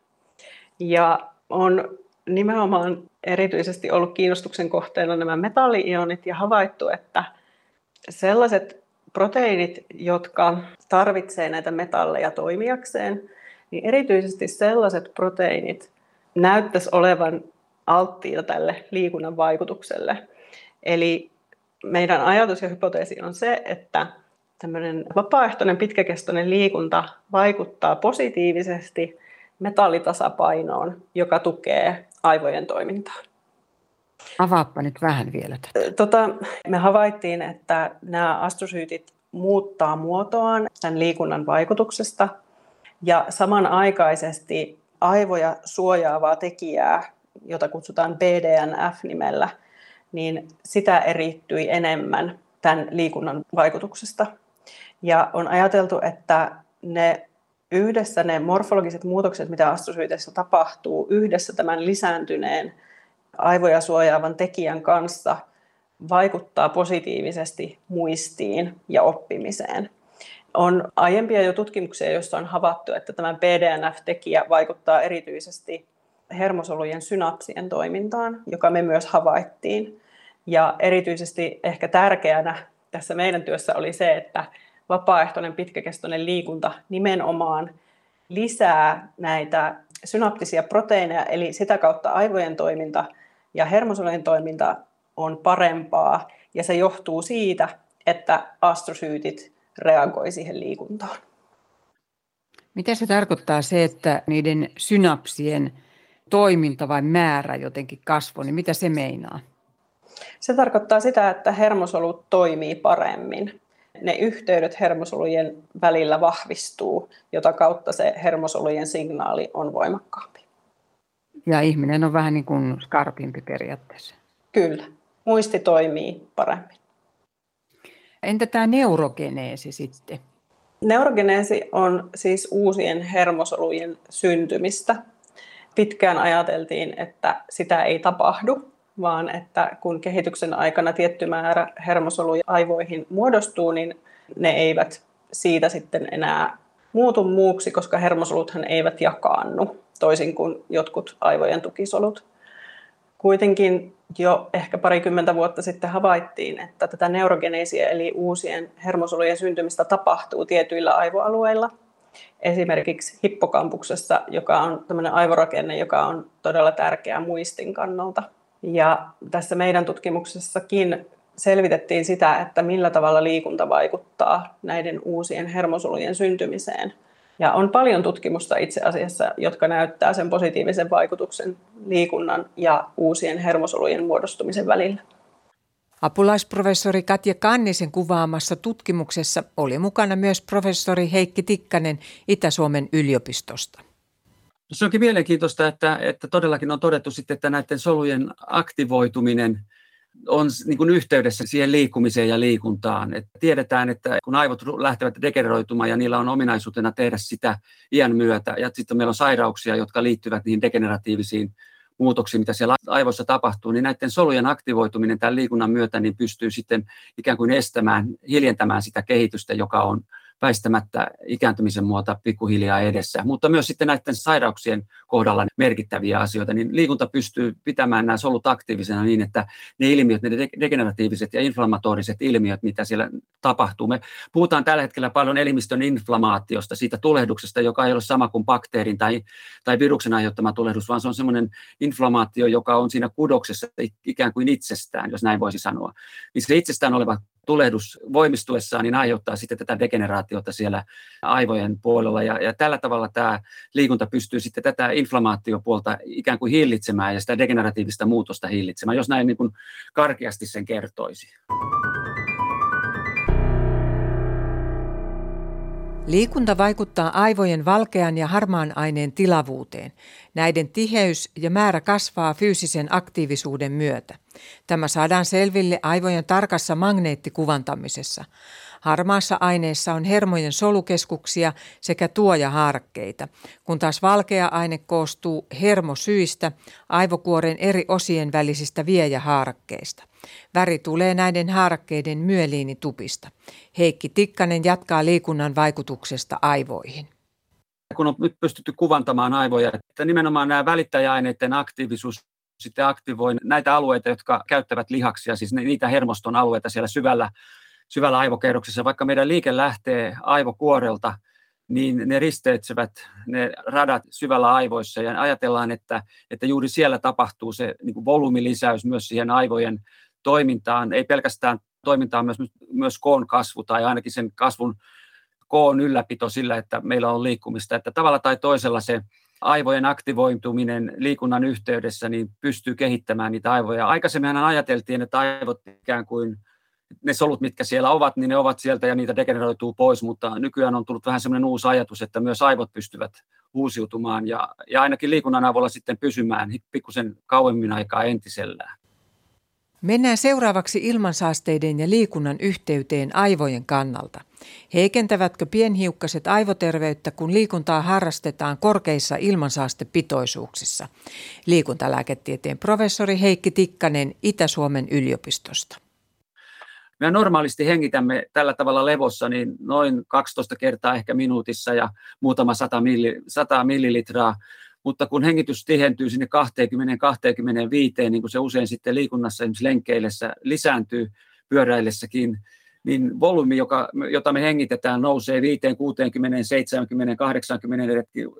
Ja on nimenomaan erityisesti ollut kiinnostuksen kohteena nämä metalli-ionit ja havaittu, että sellaiset proteiinit, jotka tarvitsee näitä metalleja toimijakseen, niin erityisesti sellaiset proteiinit näyttäisi olevan alttiita tälle liikunnan vaikutukselle. Eli meidän ajatus ja hypoteesi on se, että tämmöinen vapaaehtoinen pitkäkestoinen liikunta vaikuttaa positiivisesti metallitasapainoon, joka tukee aivojen toimintaa. Avaappa nyt vähän vielä tätä. Me havaittiin, että nämä astrosyytit muuttaa muotoaan tämän liikunnan vaikutuksesta ja samanaikaisesti aivoja suojaavaa tekijää, jota kutsutaan BDNF-nimellä, niin sitä erittyi enemmän tämän liikunnan vaikutuksesta. Ja on ajateltu, että yhdessä ne morfologiset muutokset, mitä astrosyyteissä tapahtuu, yhdessä tämän lisääntyneen aivoja suojaavan tekijän kanssa vaikuttaa positiivisesti muistiin ja oppimiseen. On aiempia jo tutkimuksia, joissa on havaittu, että tämä BDNF-tekijä vaikuttaa erityisesti hermosolujen synapsien toimintaan, joka me myös havaittiin. Ja erityisesti ehkä tärkeänä tässä meidän työssä oli se, että vapaaehtoinen pitkäkestoinen liikunta nimenomaan lisää näitä synaptisia proteiineja, eli sitä kautta aivojen toiminta ja hermosolujen toiminta on parempaa, ja se johtuu siitä, että astrosyytit reagoi siihen liikuntaan. Mitä se tarkoittaa se, että niiden synapsien toiminta vai määrä jotenkin kasvoi, niin mitä se meinaa? Se tarkoittaa sitä, että hermosolut toimii paremmin. Ne yhteydet hermosolujen välillä vahvistuu, jota kautta se hermosolujen signaali on voimakkaampi. Ja ihminen on vähän niin kuin skarpimpi periaatteessa. Kyllä, muisti toimii paremmin. Entä tämä neurogeneesi sitten? Neurogeneesi on siis uusien hermosolujen syntymistä. Pitkään ajateltiin, että sitä ei tapahdu, vaan että kun kehityksen aikana tietty määrä hermosoluja aivoihin muodostuu, niin ne eivät siitä sitten enää muutu muuksi, koska hermosoluthan eivät jakaannu, toisin kuin jotkut aivojen tukisolut. Kuitenkin jo ehkä parikymmentä vuotta sitten havaittiin, että tätä neurogeneesiä eli uusien hermosolujen syntymistä tapahtuu tietyillä aivoalueilla. Esimerkiksi hippokampuksessa, joka on tämmöinen aivorakenne, joka on todella tärkeä muistin kannalta. Ja tässä meidän tutkimuksessakin selvitettiin sitä, että millä tavalla liikunta vaikuttaa näiden uusien hermosolujen syntymiseen. Ja on paljon tutkimusta itse asiassa, jotka näyttää sen positiivisen vaikutuksen liikunnan ja uusien hermosolujen muodostumisen välillä. Apulaisprofessori Katja Kannisen kuvaamassa tutkimuksessa oli mukana myös professori Heikki Tikkanen Itä-Suomen yliopistosta. Se onkin mielenkiintoista, että todellakin on todettu sitten, että näiden solujen aktivoituminen on niin kuin yhteydessä siihen liikkumiseen ja liikuntaan. Et tiedetään, että kun aivot lähtevät degeneroitumaan ja niillä on ominaisuutena tehdä sitä iän myötä, ja sitten meillä on sairauksia, jotka liittyvät niihin degeneratiivisiin muutoksiin, mitä siellä aivoissa tapahtuu, niin näiden solujen aktivoituminen tämän liikunnan myötä niin pystyy sitten ikään kuin hiljentämään sitä kehitystä, joka on väistämättä ikääntymisen muuta pikkuhiljaa edessä, mutta myös sitten näiden sairauksien kohdalla merkittäviä asioita, niin liikunta pystyy pitämään nämä solut aktiivisena niin, että ne ilmiöt, ne degeneratiiviset ja inflammatoriset ilmiöt, mitä siellä tapahtuu. Me puhutaan tällä hetkellä paljon elimistön inflamaatiosta, siitä tulehduksesta, joka ei ole sama kuin bakteerin tai viruksen aiheuttama tulehdus, vaan se on semmoinen inflammaatio, joka on siinä kudoksessa ikään kuin itsestään, jos näin voisi sanoa. Niin se itsestään oleva tulehdus voimistuessaan niin aiheuttaa sitten tätä degeneraatiota siellä aivojen puolella ja tällä tavalla tämä liikunta pystyy sitten tätä inflammaatiopuolta ikään kuin hillitsemään ja sitä degeneratiivista muutosta hillitsemään, jos näin niin kuin karkeasti sen kertoisi. Liikunta vaikuttaa aivojen valkean ja harmaan aineen tilavuuteen. Näiden tiheys ja määrä kasvaa fyysisen aktiivisuuden myötä. Tämä saadaan selville aivojen tarkassa magneettikuvantamisessa. Harmaassa aineessa on hermojen solukeskuksia sekä tuojahaarakkeita, kun taas valkea aine koostuu hermosyistä, aivokuoren eri osien välisistä viejähaarakkeista. Väri tulee näiden haarakkeiden myeliinitupista. Heikki Tikkanen jatkaa liikunnan vaikutuksesta aivoihin. Kun on nyt pystytty kuvantamaan aivoja, että nimenomaan nämä välittäjäaineiden aktiivisuus sitten aktivoi näitä alueita, jotka käyttävät lihaksia, siis niitä hermoston alueita siellä syvällä syvällä aivokerroksessa. Vaikka meidän liike lähtee aivokuorelta, niin ne risteetsevät ne radat syvällä aivoissa ja ajatellaan, että juuri siellä tapahtuu se niin kuin volyymilisäys myös siihen aivojen toimintaan, ei pelkästään toimintaan, myös koon kasvu tai ainakin sen kasvun koon ylläpito sillä, että meillä on liikkumista, että tavalla tai toisella se aivojen aktivoituminen liikunnan yhteydessä niin pystyy kehittämään niitä aivoja. Aikaisemmin ajateltiin, että aivot ikään kuin ne solut, mitkä siellä ovat, niin ne ovat sieltä ja niitä degeneroituu pois, mutta nykyään on tullut vähän semmoinen uusi ajatus, että myös aivot pystyvät uusiutumaan ja ainakin liikunnan avulla sitten pysymään pikkusen kauemmin aikaa entisellään. Mennään seuraavaksi ilmansaasteiden ja liikunnan yhteyteen aivojen kannalta. Heikentävätkö pienhiukkaset aivoterveyttä, kun liikuntaa harrastetaan korkeissa ilmansaastepitoisuuksissa? Liikuntalääketieteen professori Heikki Tikkanen Itä-Suomen yliopistosta. Me normaalisti hengitämme tällä tavalla levossa niin noin 12 kertaa ehkä minuutissa ja muutama 100 millilitraa. Mutta kun hengitys tihentyy sinne 20-25, niin kuin se usein sitten liikunnassa esimerkiksi lenkeillessä lisääntyy pyöräillessäkin, niin volyymi, jota me hengitetään, nousee 5, 60, 70, 80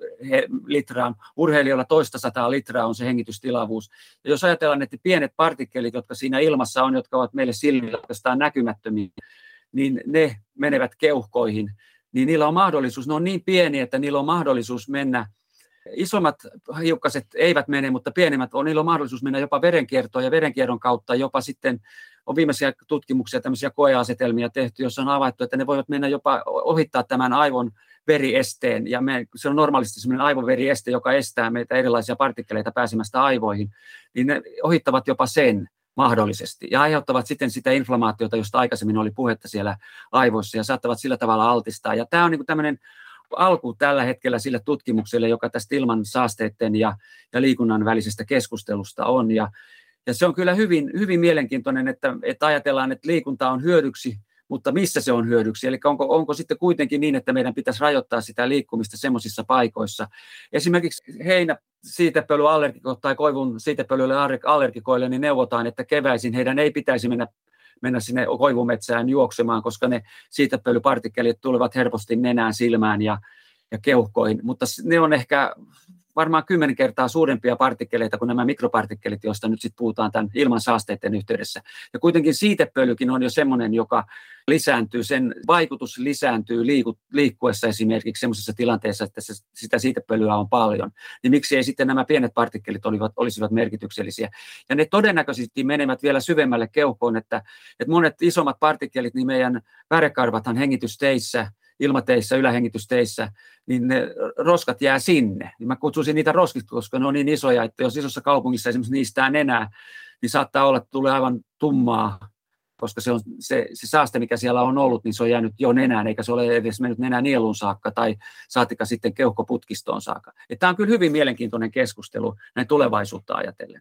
litraan. Urheilijoilla 200 litraa on se hengitystilavuus. Ja jos ajatellaan, että pienet partikkelit, jotka siinä ilmassa on, jotka ovat meille silmillä oikeastaan näkymättömiä, niin ne menevät keuhkoihin. Niin niillä on mahdollisuus, ne on niin pieniä, että niillä on mahdollisuus mennä. Isommat hiukkaset eivät mene, mutta pienemmät niillä on mahdollisuus mennä jopa verenkiertoon ja verenkierron kautta jopa sitten on viimeisiä tutkimuksia, tämmöisiä koeasetelmia tehty, jossa on havaittu, että ne voivat mennä jopa ohittaa tämän aivon veriesteen ja se on normaalisti semmoinen aivoverieste, joka estää meitä erilaisia partikkeleita pääsemästä aivoihin, niin ne ohittavat jopa sen mahdollisesti ja aiheuttavat sitten sitä inflamaatiota, josta aikaisemmin oli puhetta siellä aivoissa ja saattavat sillä tavalla altistaa ja tämä on niin kuin tämmöinen alku tällä hetkellä sille tutkimukselle, joka tästä ilmansaasteiden ja liikunnan välisestä keskustelusta on. Ja se on kyllä hyvin, hyvin mielenkiintoinen, että ajatellaan, että liikunta on hyödyksi, mutta missä se on hyödyksi? Eli onko sitten kuitenkin niin, että meidän pitäisi rajoittaa sitä liikkumista semmoisissa paikoissa? Esimerkiksi heinäsiitepölyallergikoille tai koivun siitepölyille allergikoille niin neuvotaan, että keväisin heidän ei pitäisi mennä sinne koivumetsään juoksemaan, koska ne siitepölypartikkelit tulevat helposti nenään, silmään ja keuhkoihin, mutta ne on ehkä varmaan 10 kertaa suurempia partikkeleita kuin nämä mikropartikkelit, joista nyt sitten puhutaan tämän ilmansaasteiden yhteydessä. Ja kuitenkin siitepölykin on jo semmoinen, joka lisääntyy, sen vaikutus lisääntyy liikkuessa esimerkiksi semmoisessa tilanteessa, että sitä siitepölyä on paljon. Niin miksi ei sitten nämä pienet partikkelit olisivat merkityksellisiä? Ja ne todennäköisesti menevät vielä syvemmälle keuhkoon, että monet isommat partikkelit, niin meidän värekarvathan hengitysteissä, ilmateissä, ylähengitysteissä, niin ne roskat jää sinne. Mä kutsuisin niitä roskiksi, koska ne on niin isoja, että jos isossa kaupungissa esimerkiksi niistään nenää, niin saattaa olla, että tulee aivan tummaa, koska se saaste, mikä siellä on ollut, niin se on jäänyt jo nenään, eikä se ole edes mennyt nenän nieluun saakka tai saatika sitten keuhkoputkistoon saakka. Tämä on kyllä hyvin mielenkiintoinen keskustelu näin tulevaisuutta ajatellen.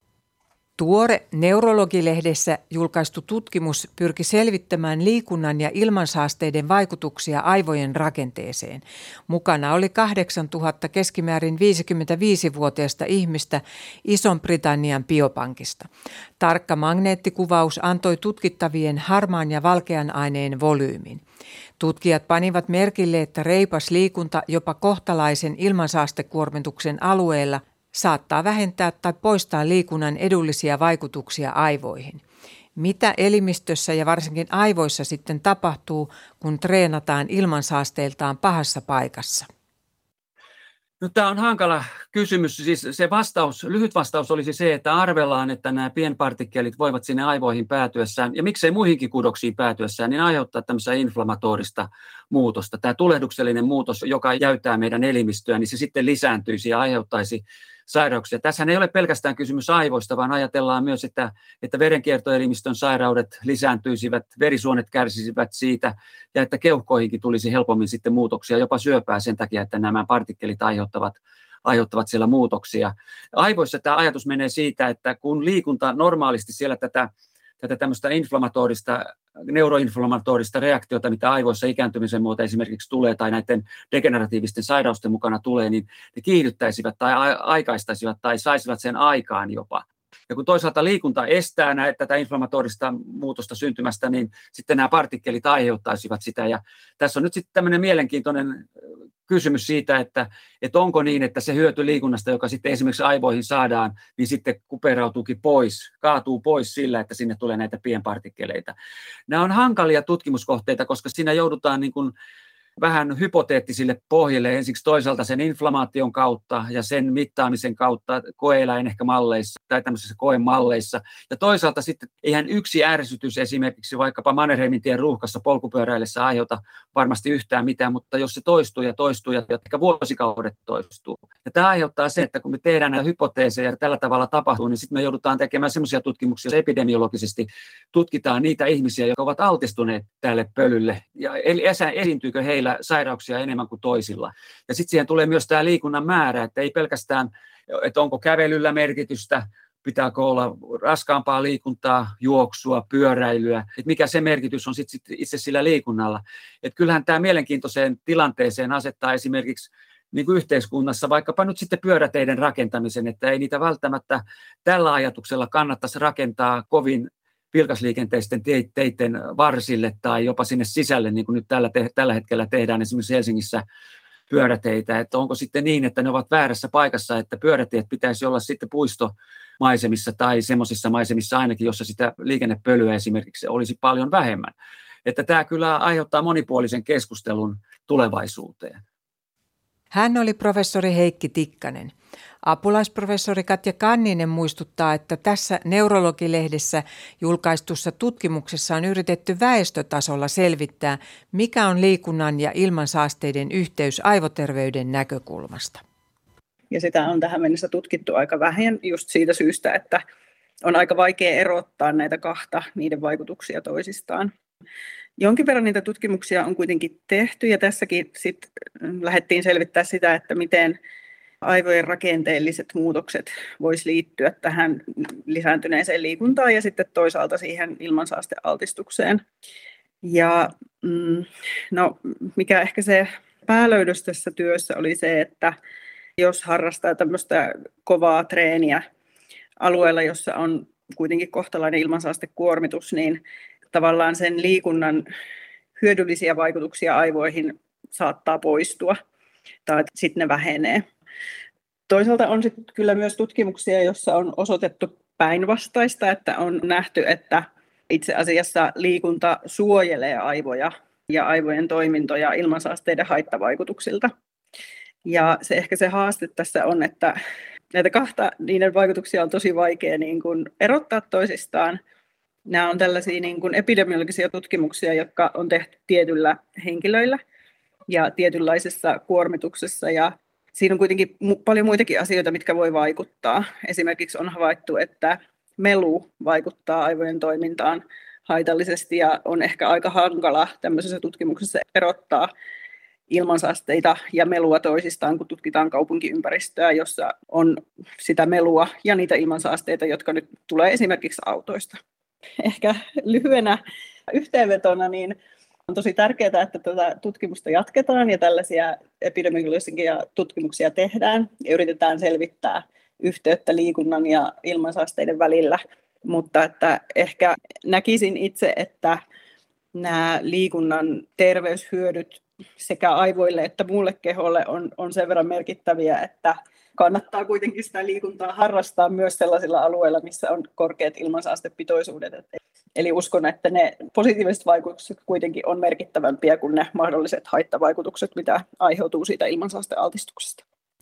Tuore Neurologilehdessä julkaistu tutkimus pyrki selvittämään liikunnan ja ilmansaasteiden vaikutuksia aivojen rakenteeseen. Mukana oli 8000 keskimäärin 55-vuotiaista ihmistä Ison-Britannian biopankista. Tarkka magneettikuvaus antoi tutkittavien harmaan ja valkean aineen volyymin. Tutkijat panivat merkille, että reipas liikunta jopa kohtalaisen ilmansaastekuormituksen alueella saattaa vähentää tai poistaa liikunnan edullisia vaikutuksia aivoihin. Mitä elimistössä ja varsinkin aivoissa sitten tapahtuu, kun treenataan ilmansaasteiltaan pahassa paikassa? No, tämä on hankala kysymys. Siis se lyhyt vastaus olisi se, että arvellaan, että nämä pienpartikkelit voivat sinne aivoihin päätyessään, ja miksei muihinkin kudoksiin päätyessään, niin aiheuttaa tämmöistä inflammatorista muutosta. Tämä tulehduksellinen muutos, joka jäytää meidän elimistöä, niin se sitten lisääntyisi ja aiheuttaisi sairauksia. Tässähän ei ole pelkästään kysymys aivoista, vaan ajatellaan myös, että verenkiertoelimistön sairaudet lisääntyisivät, verisuonet kärsisivät siitä ja että keuhkoihinkin tulisi helpommin sitten muutoksia, jopa syöpää sen takia, että nämä partikkelit aiheuttavat siellä muutoksia. Aivoissa tämä ajatus menee siitä, että kun liikunta normaalisti siellä tätä tämmöistä neuroinflammatorista reaktiota, mitä aivoissa ikääntymisen muuta esimerkiksi tulee tai näiden degeneratiivisten sairausten mukana tulee, niin ne kiihdyttäisivät tai aikaistaisivat tai saisivat sen aikaan jopa. Ja kun toisaalta liikunta estää tätä inflammatorista muutosta syntymästä, niin sitten nämä partikkelit aiheuttaisivat sitä. Ja tässä on nyt sitten tämmöinen mielenkiintoinen kysymys siitä, että onko niin, että se hyöty liikunnasta, joka sitten esimerkiksi aivoihin saadaan, niin sitten kuperautuukin pois, kaatuu pois sillä, että sinne tulee näitä pienpartikkeleita. Nämä on hankalia tutkimuskohteita, koska siinä joudutaan niin kuin vähän hypoteettisille pohjille ensiksi toisaalta sen inflamaation kautta ja sen mittaamisen kautta koe-eläin ehkä malleissa tai tämmöisissä koemalleissa. Ja toisaalta sitten eihän yksi ärsytys esimerkiksi vaikkapa Mannerheimintien ruuhkassa polkupyöräillessä aiheuta varmasti yhtään mitään, mutta jos se toistuu ja ehkä vuosikaudet toistuu. Ja tämä aiheuttaa sen, että kun me tehdään näitä hypoteeseja ja tällä tavalla tapahtuu, niin sitten me joudutaan tekemään semmoisia tutkimuksia, joissa epidemiologisesti tutkitaan niitä ihmisiä, jotka ovat altistuneet tälle pölylle ja esiintyykö heillä sairauksia enemmän kuin toisilla. Ja sitten siihen tulee myös tämä liikunnan määrä, että ei pelkästään, että onko kävelyllä merkitystä, pitääkö olla raskaampaa liikuntaa, juoksua, pyöräilyä, että mikä se merkitys on sitten itse sillä liikunnalla. Että kyllähän tämä mielenkiintoiseen tilanteeseen asettaa esimerkiksi niin kuin yhteiskunnassa vaikkapa nyt sitten pyöräteiden rakentamisen, että ei niitä välttämättä tällä ajatuksella kannattaisi rakentaa kovin vilkasliikenteisten teiden varsille tai jopa sinne sisälle, niin kuin nyt tällä hetkellä tehdään esimerkiksi Helsingissä pyöräteitä. Että onko sitten niin, että ne ovat väärässä paikassa, että pyöräteet pitäisi olla sitten puistomaisemissa tai semmoisissa maisemissa ainakin, jossa sitä liikennepölyä esimerkiksi olisi paljon vähemmän. Että tämä kyllä aiheuttaa monipuolisen keskustelun tulevaisuuteen. Hän oli professori Heikki Tikkanen. Apulaisprofessori Katja Kanninen muistuttaa, että tässä Neurologilehdessä julkaistussa tutkimuksessa on yritetty väestötasolla selvittää, mikä on liikunnan ja ilmansaasteiden yhteys aivoterveyden näkökulmasta. Ja sitä on tähän mennessä tutkittu aika vähän just siitä syystä, että on aika vaikea erottaa näitä kahta, niiden vaikutuksia toisistaan. Jonkin verran niitä tutkimuksia on kuitenkin tehty ja tässäkin sit lähdettiin selvittää sitä, että miten aivojen rakenteelliset muutokset voisi liittyä tähän lisääntyneeseen liikuntaan ja sitten toisaalta siihen ilmansaastealtistukseen. Ja mikä ehkä se päälöydös tässä työssä oli se, että jos harrastaa tämmöistä kovaa treeniä alueella, jossa on kuitenkin kohtalainen ilmansaastekuormitus, niin tavallaan sen liikunnan hyödyllisiä vaikutuksia aivoihin saattaa poistua tai sitten ne vähenee. Toisaalta on sitten kyllä myös tutkimuksia, joissa on osoitettu päinvastaista, että on nähty, että itse asiassa liikunta suojelee aivoja ja aivojen toimintoja ilmansaasteiden haittavaikutuksilta. Ja se haaste tässä on, että näitä kahta, niiden vaikutuksia on tosi vaikea niin kuin erottaa toisistaan. Nämä on tällaisia niin kuin epidemiologisia tutkimuksia, jotka on tehty tietyillä henkilöillä ja tietynlaisessa kuormituksessa. Ja siinä on kuitenkin paljon muitakin asioita, mitkä voi vaikuttaa. Esimerkiksi on havaittu, että melu vaikuttaa aivojen toimintaan haitallisesti ja on ehkä aika hankala tämmöisessä tutkimuksessa erottaa ilmansaasteita ja melua toisistaan, kun tutkitaan kaupunkiympäristöä, jossa on sitä melua ja niitä ilmansaasteita, jotka nyt tulee esimerkiksi autoista. Ehkä lyhyenä yhteenvetona niin on tosi tärkeää, että tätä tutkimusta jatketaan ja tällaisia epidemiologisia tutkimuksia tehdään ja yritetään selvittää yhteyttä liikunnan ja ilmansaasteiden välillä. Mutta että ehkä näkisin itse, että nämä liikunnan terveyshyödyt sekä aivoille että muulle keholle on sen verran merkittäviä, että kannattaa kuitenkin sitä liikuntaa harrastaa myös sellaisilla alueilla, missä on korkeat ilmansaastepitoisuudet. Eli uskon, että ne positiiviset vaikutukset kuitenkin on merkittävämpiä kuin ne mahdolliset haittavaikutukset, mitä aiheutuu siitä ilmansaastealtistuksesta.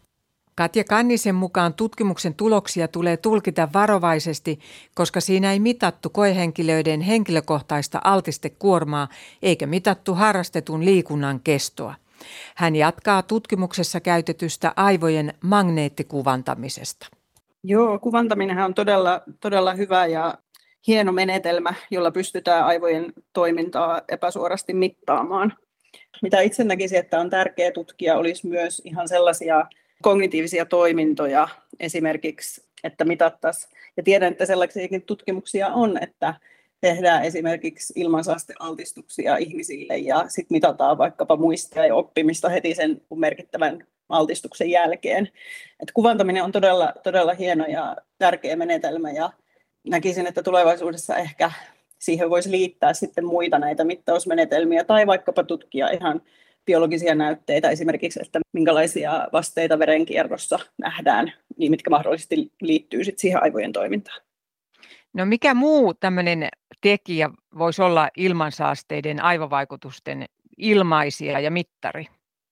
Katja Kannisen mukaan tutkimuksen tuloksia tulee tulkita varovaisesti, koska siinä ei mitattu koehenkilöiden henkilökohtaista altistekuormaa eikä mitattu harrastetun liikunnan kestoa. Hän jatkaa tutkimuksessa käytetystä aivojen magneettikuvantamisesta. Joo, kuvantaminenhan on todella hyvä ja hieno menetelmä, jolla pystytään aivojen toimintaa epäsuorasti mittaamaan. Mitä itse näkisin, että on tärkeää tutkia, olisi myös ihan sellaisia kognitiivisia toimintoja esimerkiksi, että mitattaisiin. Ja tiedän, että sellaisiakin tutkimuksia on, että tehdään esimerkiksi ilmansaastealtistuksia ihmisille ja sitten mitataan vaikkapa muistia ja oppimista heti sen merkittävän altistuksen jälkeen. Et kuvantaminen on todella hieno ja tärkeä menetelmä ja näkisin, että tulevaisuudessa ehkä siihen voisi liittää sitten muita näitä mittausmenetelmiä tai vaikkapa tutkia ihan biologisia näytteitä esimerkiksi, että minkälaisia vasteita verenkierrossa nähdään, niin mitkä mahdollisesti liittyy sitten siihen aivojen toimintaan. No mikä muu tämmöinen tekijä voisi olla ilmansaasteiden aivovaikutusten ilmaisija ja mittari?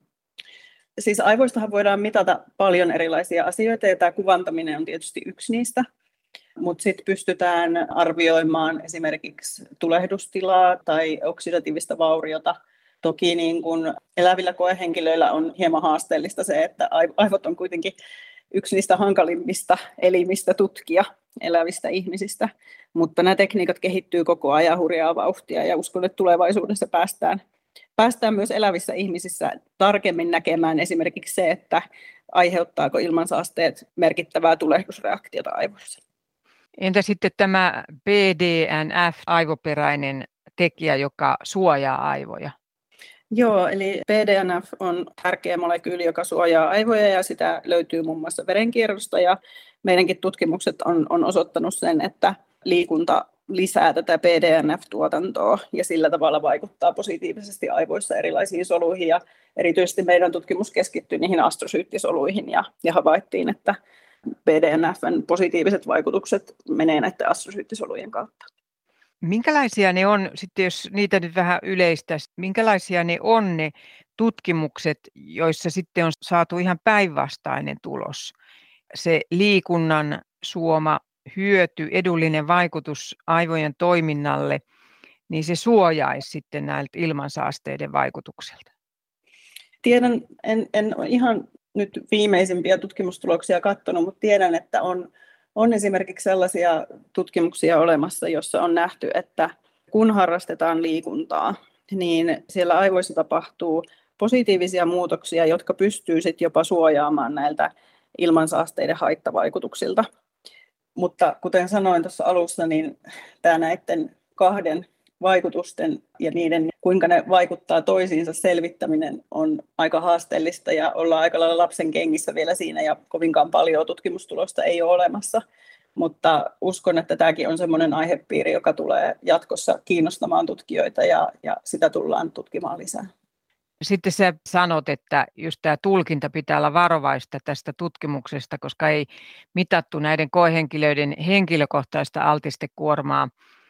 Siis aivoistahan voidaan mitata paljon erilaisia asioita ja tämä kuvantaminen on tietysti yksi niistä. Mutta sitten pystytään arvioimaan esimerkiksi tulehdustilaa tai oksidatiivista vauriota. Toki niin kun elävillä koehenkilöillä on hieman haasteellista se, että aivot on kuitenkin yksi niistä hankalimmista elimistä tutkia elävistä ihmisistä. Mutta nämä tekniikat kehittyy koko ajan hurjaa vauhtia ja uskon, että tulevaisuudessa päästään myös elävissä ihmisissä tarkemmin näkemään esimerkiksi se, että aiheuttaako ilmansaasteet merkittävää tulehdusreaktiota aivoissa. Entä sitten tämä BDNF, aivoperäinen tekijä, joka suojaa aivoja? Joo, eli BDNF on tärkeä molekyyli, joka suojaa aivoja ja sitä löytyy muun muassa verenkierrosta. Ja meidänkin tutkimukset on osoittanut sen, että liikunta lisää tätä BDNF-tuotantoa ja sillä tavalla vaikuttaa positiivisesti aivoissa erilaisiin soluihin. Ja erityisesti meidän tutkimus keskittyi niihin astrosyyttisoluihin ja havaittiin, että BDNF:n positiiviset vaikutukset menee näiden astrosyyttisolujen kautta. Minkälaisia ne on, sitten jos niitä nyt vähän yleistäisi, minkälaisia ne on ne tutkimukset, joissa sitten on saatu ihan päinvastainen tulos? Se liikunnan suoma hyöty, edullinen vaikutus aivojen toiminnalle, niin se suojaisi sitten näiltä ilmansaasteiden vaikutuksilta. Tiedän, en ole ihan nyt viimeisimpiä tutkimustuloksia katsonut, mutta tiedän, että on esimerkiksi sellaisia tutkimuksia olemassa, jossa on nähty, että kun harrastetaan liikuntaa, niin siellä aivoissa tapahtuu positiivisia muutoksia, jotka pystyy sitten jopa suojaamaan näiltä ilmansaasteiden haittavaikutuksilta. Mutta kuten sanoin tuossa alussa, niin tämä näiden kahden vaikutusten ja niiden, kuinka ne vaikuttaa toisiinsa selvittäminen on aika haasteellista ja ollaan aika lailla lapsen kengissä vielä siinä ja kovinkaan paljon tutkimustulosta ei ole olemassa. Mutta uskon, että tämäkin on semmoinen aihepiiri, joka tulee jatkossa kiinnostamaan tutkijoita ja sitä tullaan tutkimaan lisää. Sitten sä sanot, että just tämä tulkinta pitää olla varovaista tästä tutkimuksesta, koska ei mitattu näiden koehenkilöiden henkilökohtaista altistekuormaa,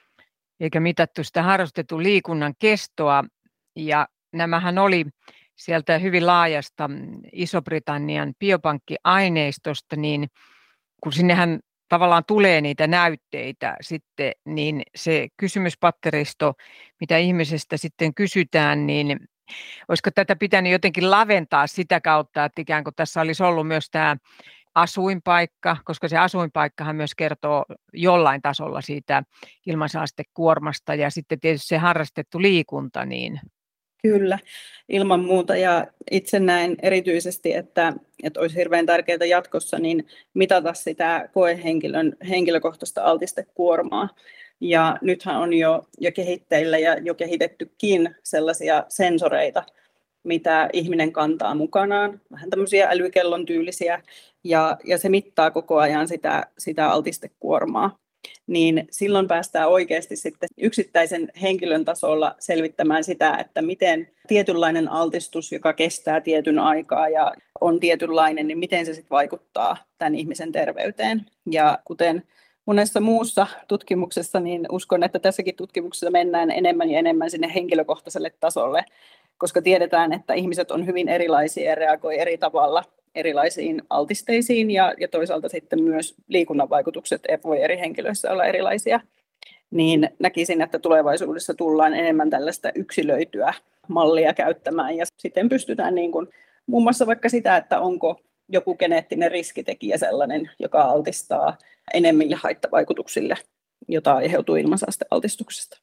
eikä mitattu sitä harrastetun liikunnan kestoa. Ja nämähän oli sieltä hyvin laajasta Iso-Britannian biopankkiaineistosta, niin kun sinnehän tavallaan tulee niitä näytteitä sitten, niin se kysymyspatteristo, mitä ihmisestä sitten kysytään, niin olisiko tätä pitänyt jotenkin laventaa sitä kautta, että ikään kuin tässä olisi ollut myös tämä asuinpaikka, koska se asuinpaikkahan myös kertoo jollain tasolla siitä ilmansaastekuormasta ja sitten tietysti se harrastettu liikunta. Niin. Kyllä, ilman muuta ja itse näen erityisesti, että olisi hirveän tärkeää jatkossa niin mitata sitä koehenkilön henkilökohtaista altistekuormaa. Ja nythän on jo kehitteillä ja jo kehitettykin sellaisia sensoreita, mitä ihminen kantaa mukanaan, vähän tämmöisiä älykellon tyylisiä, ja se mittaa koko ajan sitä altistekuormaa. Niin silloin päästään oikeasti sitten yksittäisen henkilön tasolla selvittämään sitä, että miten tietynlainen altistus, joka kestää tietyn aikaa ja on tietynlainen, niin miten se sitten vaikuttaa tämän ihmisen terveyteen. Ja kuten monessa muussa tutkimuksessa, niin uskon, että tässäkin tutkimuksessa mennään enemmän ja enemmän sinne henkilökohtaiselle tasolle, koska tiedetään, että ihmiset on hyvin erilaisia ja reagoi eri tavalla erilaisiin altisteisiin ja toisaalta sitten myös liikunnan vaikutukset voi eri henkilöissä olla erilaisia. Niin näkisin, että tulevaisuudessa tullaan enemmän tällaista yksilöityä mallia käyttämään ja sitten pystytään niin kuin, muun muassa vaikka sitä, että onko joku geneettinen riskitekijä sellainen, joka altistaa enemmille haittavaikutuksille, jota aiheutuu ilmansaastealtistuksesta.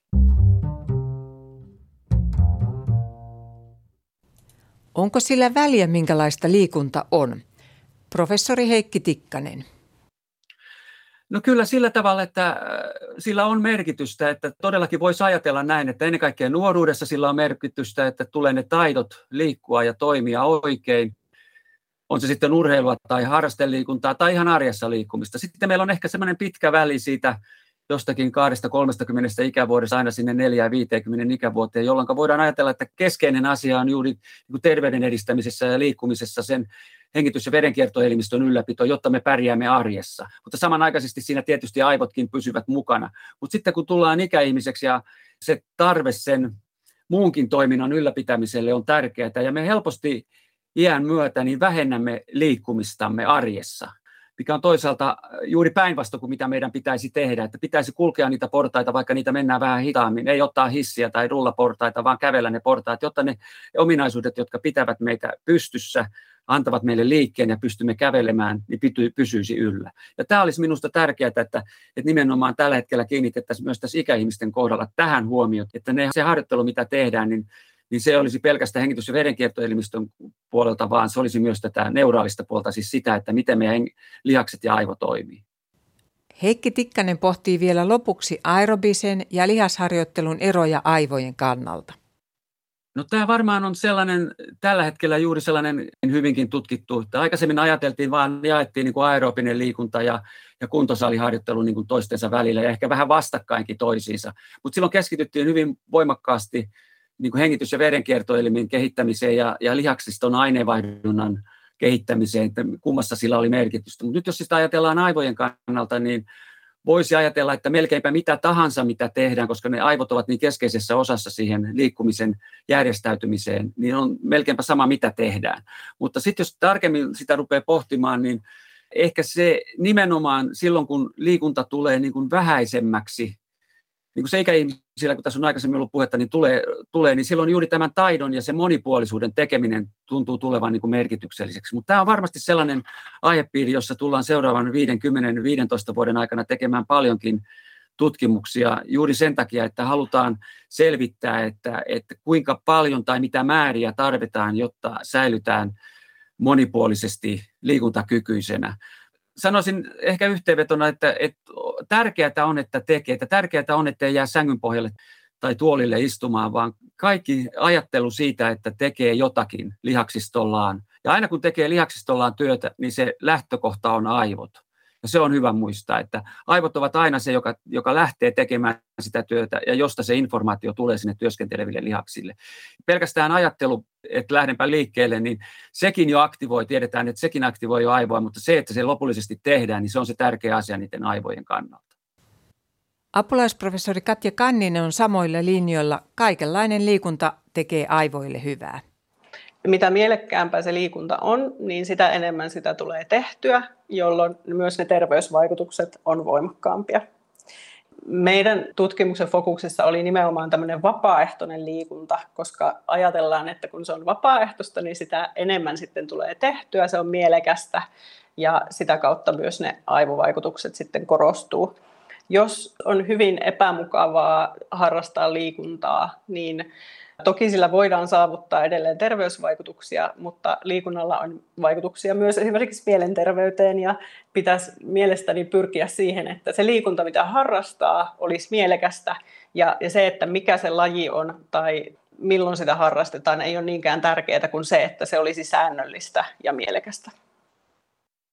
Onko sillä väliä, minkälaista liikunta on? Professori Heikki Tikkanen. No kyllä sillä tavalla, että sillä on merkitystä, että todellakin voisi ajatella näin, että ennen kaikkea nuoruudessa sillä on merkitystä, että tulee ne taidot liikkua ja toimia oikein. on se sitten urheilua tai harrasteliikuntaa tai ihan arjessa liikkumista. Sitten meillä on ehkä semmoinen pitkä väli siitä jostakin 20-30 ikävuodesta aina sinne 4-50 ikävuoteen, jolloin voidaan ajatella, että keskeinen asia on juuri terveyden edistämisessä ja liikkumisessa sen hengitys- ja verenkiertoelimistön ylläpito, jotta me pärjäämme arjessa. Mutta samanaikaisesti siinä tietysti aivotkin pysyvät mukana. Mutta sitten kun tullaan ikäihmiseksi ja se tarve sen muunkin toiminnan ylläpitämiselle on tärkeää, ja me helposti iän myötä niin vähennämme liikkumistamme arjessa, mikä on toisaalta juuri päinvastoin kuin mitä meidän pitäisi tehdä, että pitäisi kulkea niitä portaita, vaikka niitä mennään vähän hitaammin, ei ottaa hissiä tai rullaportaita, vaan kävellä ne portaat, jotta ne ominaisuudet, jotka pitävät meitä pystyssä, antavat meille liikkeen ja pystymme kävelemään, niin pysyisi yllä. Ja tämä olisi minusta tärkeää, että nimenomaan tällä hetkellä kiinnitettäisiin myös tässä ikäihmisten kohdalla tähän huomioon, että se harjoittelu, mitä tehdään, niin se olisi pelkästään hengitys- ja verenkiertoelimistön puolelta, vaan se olisi myös tätä neuraalista puolta, siis sitä, että miten meidän lihakset ja aivo toimii. Heikki Tikkanen pohtii vielä lopuksi aerobisen ja lihasharjoittelun eroja aivojen kannalta. No tämä varmaan on sellainen, tällä hetkellä juuri sellainen hyvinkin tutkittu, että aikaisemmin ajateltiin vaan, jaettiin niin kuin aerobinen liikunta ja kuntosaliharjoittelu niin kuin toistensa välillä ja ehkä vähän vastakkainkin toisiinsa, mutta silloin keskityttiin hyvin voimakkaasti niin kuin hengitys- ja verenkiertoelimen kehittämiseen ja lihaksiston aineenvaihdunnan kehittämiseen, että kummassa sillä oli merkitystä. Mutta nyt jos sitä ajatellaan aivojen kannalta, niin voisi ajatella, että melkeinpä mitä tahansa, mitä tehdään, koska ne aivot ovat niin keskeisessä osassa siihen liikkumisen järjestäytymiseen, niin on melkeinpä sama, mitä tehdään. Mutta sitten jos tarkemmin sitä rupeaa pohtimaan, niin ehkä se nimenomaan silloin, kun liikunta tulee niin kuin vähäisemmäksi, niin kuin se ikäihmisillä, kun tässä on aikaisemmin ollut puhetta, niin tulee, niin silloin juuri tämän taidon ja sen monipuolisuuden tekeminen tuntuu tulevan niin kuin merkitykselliseksi. Mutta tämä on varmasti sellainen aihepiiri, jossa tullaan seuraavan 10-15 vuoden aikana tekemään paljonkin tutkimuksia juuri sen takia, että halutaan selvittää, että kuinka paljon tai mitä määriä tarvitaan, jotta säilytään monipuolisesti liikuntakykyisenä. Sanoisin ehkä yhteenvetona, että tärkeää on, että tekee, että tärkeää on, että ei jää sängyn pohjalle tai tuolille istumaan, vaan kaikki ajattelu siitä, että tekee jotakin lihaksistollaan. Ja aina kun tekee lihaksistollaan työtä, niin se lähtökohta on aivot. Ja se on hyvä muistaa, että aivot ovat aina se, joka lähtee tekemään sitä työtä ja josta se informaatio tulee sinne työskenteleville lihaksille. Pelkästään ajattelu, että lähdenpä liikkeelle, niin sekin jo aktivoi, tiedetään, että sekin aktivoi jo aivoa, mutta se, että se lopullisesti tehdään, niin se on se tärkeä asia niiden aivojen kannalta. Apulaisprofessori Katja Kanninen on samoilla linjoilla. Kaikenlainen liikunta tekee aivoille hyvää. Mitä mielekkäämpää se liikunta on, niin sitä enemmän sitä tulee tehtyä, jolloin myös ne terveysvaikutukset on voimakkaampia. Meidän tutkimuksen fokuksessa oli nimenomaan tämmöinen vapaaehtoinen liikunta, koska ajatellaan, että kun se on vapaaehtoista, niin sitä enemmän sitten tulee tehtyä, se on mielekästä ja sitä kautta myös ne aivovaikutukset sitten korostuu. Jos on hyvin epämukavaa harrastaa liikuntaa, niin toki sillä voidaan saavuttaa edelleen terveysvaikutuksia, mutta liikunnalla on vaikutuksia myös esimerkiksi mielenterveyteen ja pitäisi mielestäni pyrkiä siihen, että se liikunta, mitä harrastaa, olisi mielekästä ja se, että mikä se laji on tai milloin sitä harrastetaan, ei ole niinkään tärkeää kuin se, että se olisi säännöllistä ja mielekästä.